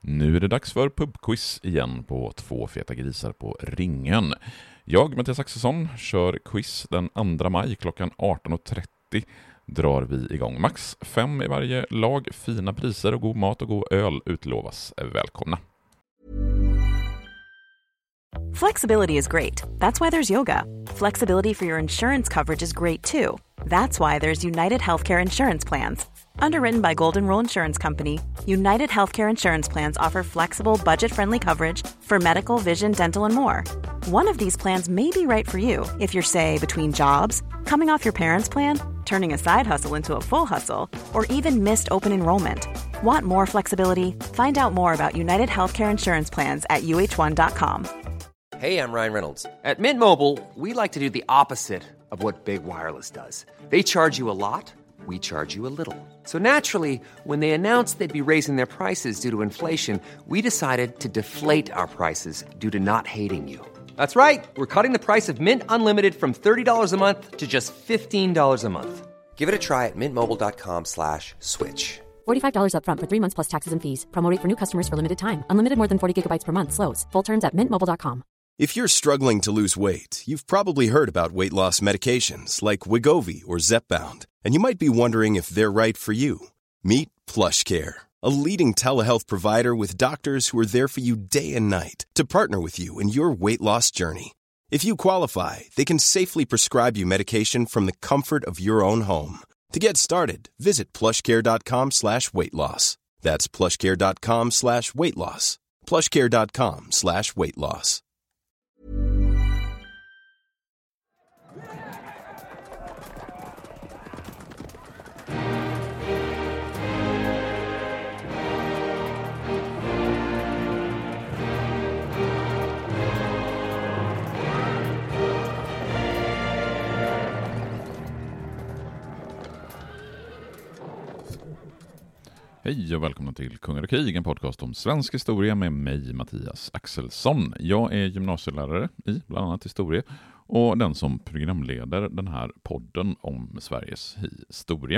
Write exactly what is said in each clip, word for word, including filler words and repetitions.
Nu är det dags för pubquiz igen på Två feta grisar på ringen. Jag, Mattias Axelsson, kör quiz den andra maj klockan arton och trettio. Drar vi igång. Max fem i varje lag, fina priser och god mat och god öl utlovas. Välkomna! Flexibility is great. That's why there's yoga. Flexibility for your insurance coverage is great too. That's why there's United Healthcare Insurance Plans. Underwritten by Golden Rule Insurance Company, United Healthcare Insurance Plans offer flexible, budget-friendly coverage for medical, vision, dental, and more. One of these plans may be right for you if you're, say, between jobs, coming off your parents' plan, turning a side hustle into a full hustle, or even missed open enrollment. Want more flexibility? Find out more about United Healthcare Insurance Plans at U H one dot com. Hey, I'm Ryan Reynolds. At Mint Mobile, we like to do the opposite of what Big Wireless does. They charge you a lot, we charge you a little. So naturally, when they announced they'd be raising their prices due to inflation, we decided to deflate our prices due to not hating you. That's right. We're cutting the price of Mint Unlimited from thirty dollars a month to just fifteen dollars a month. Give it a try at mintmobile.com slash switch. forty-five dollars up front for three months plus taxes and fees. Promo rate for new customers for limited time. Unlimited more than forty gigabytes per month slows. Full terms at mint mobile dot com. If you're struggling to lose weight, you've probably heard about weight loss medications like Wegovy or Zepbound, and you might be wondering if they're right for you. Meet PlushCare, a leading telehealth provider with doctors who are there for you day and night to partner with you in your weight loss journey. If you qualify, they can safely prescribe you medication from the comfort of your own home. To get started, visit plushcare.com slash weight loss. That's plushcare.com slash weight loss. plushcare.com slash weight loss. Hej och välkomna till Kungar och krig, en podcast om svensk historia med mig, Mattias Axelsson. Jag är gymnasielärare i bland annat historia och den som programleder den här podden om Sveriges historia.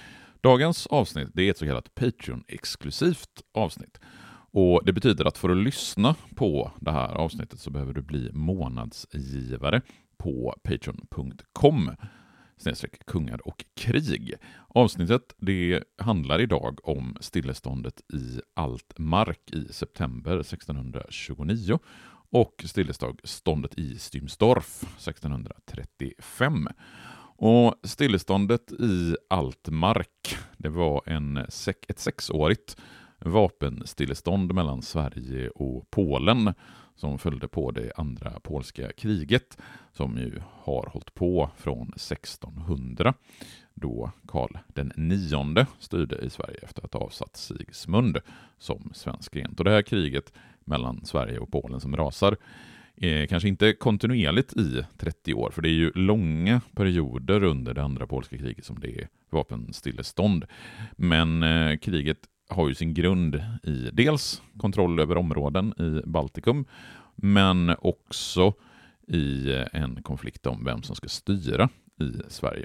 Dagens avsnitt det är ett så kallat Patreon-exklusivt avsnitt. Och det betyder att för att lyssna på det här avsnittet så behöver du bli månadsgivare på patreon punkt com. snedstreck kungar och krig. Avsnittet det handlar idag om stilleståndet i Altmark i september sextonhundratjugonio och stilleståndet i Stymsdorf sextonhundratrettiofem. Och stilleståndet i Altmark det var en, ett sexårigt vapenstillestånd mellan Sverige och Polen som följde på det andra polska kriget som ju har hållit på från sextonhundra då Karl den nionde styrde i Sverige efter att ha avsatt Sigismund som svensk regent. Och det här kriget mellan Sverige och Polen som rasar är kanske inte kontinuerligt i trettio år, för det är ju långa perioder under det andra polska kriget som det är vapenstillestånd. Men eh, kriget har ju sin grund i dels kontroll över områden i Baltikum, men också i en konflikt om vem som ska styra i Sverige.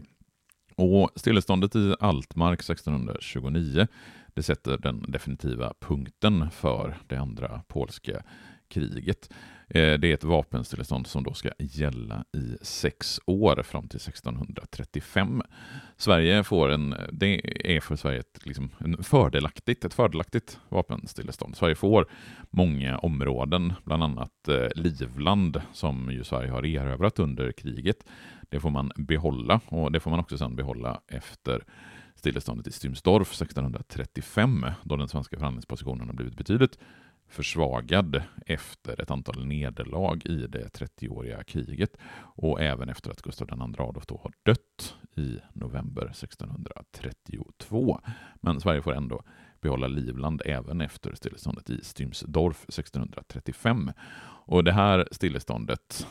Och stilleståndet i Altmark sextonhundratjugonio det sätter den definitiva punkten för det andra polska kriget. Det är ett vapenstillestånd som då ska gälla i sex år fram till sextonhundratrettiofem. Sverige får en, det är för Sverige ett, liksom, en fördelaktigt, ett fördelaktigt vapenstillestånd. Sverige får många områden, bland annat eh, Livland som ju Sverige har erövrat under kriget. Det får man behålla och det får man också sedan behålla efter stilleståndet i Stymsdorf sextonhundratrettiofem då den svenska förhandlingspositionen har blivit betydligt försvagad efter ett antal nederlag i det trettioåriga kriget och även efter att Gustav den andre Adolf då har dött i november sextonhundratrettiotvå. Men Sverige får ändå behålla Livland även efter stilleståndet i Stymsdorf sextonhundratrettiofem. Och det här stilleståndet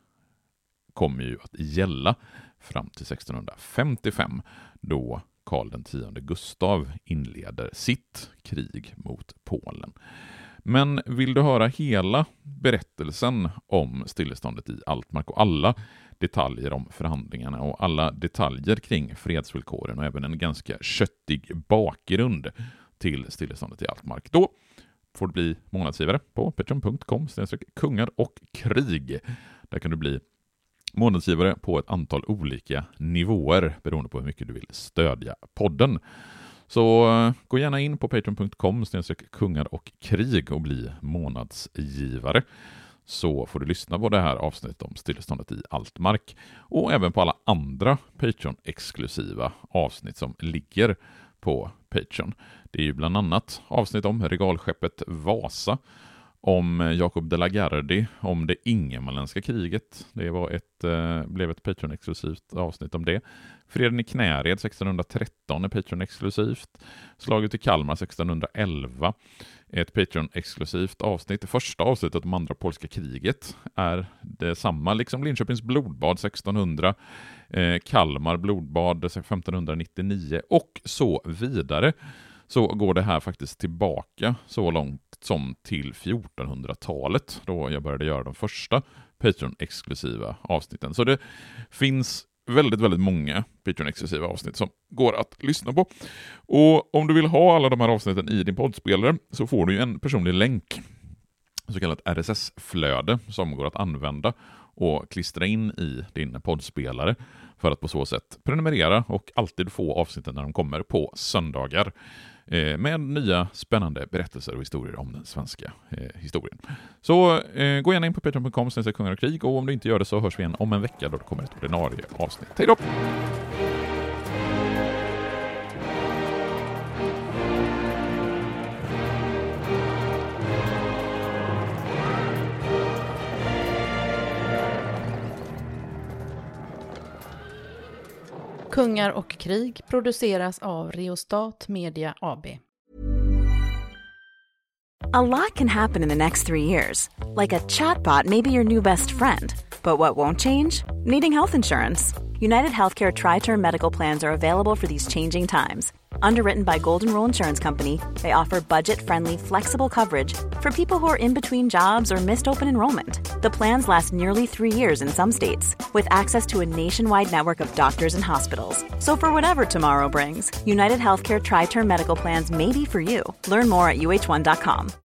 kommer ju att gälla fram till sextonhundrafemtiofem då Karl den tionde Gustav inleder sitt krig mot Polen. Men vill du höra hela berättelsen om stilleståndet i Altmark och alla detaljer om förhandlingarna och alla detaljer kring fredsvillkoren och även en ganska köttig bakgrund till stilleståndet i Altmark, då får du bli månadsgivare på patreon punkt com snedstreck kungar och krig. Där kan du bli månadsgivare på ett antal olika nivåer beroende på hur mycket du vill stödja podden. Så gå gärna in på patreon punkt com snedstreck kungar och krig och bli månadsgivare. Så får du lyssna på det här avsnittet om stilleståndet i Altmark och även på alla andra Patreon-exklusiva avsnitt som ligger på Patreon. Det är ju bland annat avsnitt om regalskeppet Vasa, om Jacob de la Gardie, om det ingermanländska kriget. Det var ett, eh, blev ett Patreon-exklusivt avsnitt om det. Freden i Knäred sextonhundratretton är Patreon-exklusivt. Slaget i Kalmar sextonhundraelva är ett Patreon-exklusivt avsnitt. Det första avsnittet om andra polska kriget är detsamma, liksom Linköpings blodbad sextonhundra, eh, Kalmar blodbad femtonhundranittionio och så vidare. Så går det här faktiskt tillbaka så långt som till fjortonhundratalet då jag började göra de första Patreon-exklusiva avsnitten. Så det finns väldigt, väldigt många Patreon-exklusiva avsnitt som går att lyssna på. Och om du vill ha alla de här avsnitten i din poddspelare så får du ju en personlig länk, så kallat R S S-flöde, som går att använda och klistra in i din poddspelare för att på så sätt prenumerera och alltid få avsnitten när de kommer på söndagar eh, med nya spännande berättelser och historier om den svenska eh, historien. Så eh, gå gärna in på patreon punkt com snedstreck kungar och krig, och om du inte gör det så hörs vi igen om en vecka då det kommer ett ordinarie avsnitt. Hej då! Kungar och krig produceras av Reostat Media A B. A lot can happen in the next three years. Like a chatbot may be your new best friend. But what won't change? Needing health insurance. United Healthcare Tri-Term Medical Plans are available for these changing times. Underwritten by Golden Rule Insurance Company, they offer budget-friendly, flexible coverage for people who are in between jobs or missed open enrollment. The plans last nearly three years in some states, with access to a nationwide network of doctors and hospitals. So for whatever tomorrow brings, United Healthcare Tri-Term Medical Plans may be for you. Learn more at U H one dot com.